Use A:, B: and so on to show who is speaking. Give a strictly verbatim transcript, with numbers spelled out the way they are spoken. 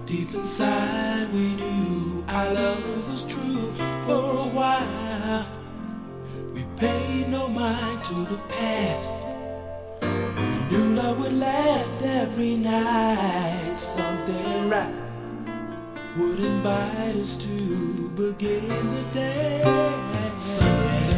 A: Deep inside we knew our love was true. For a while we paid no mind to the past. We knew love would last every night. Something right would invite us to begin the day.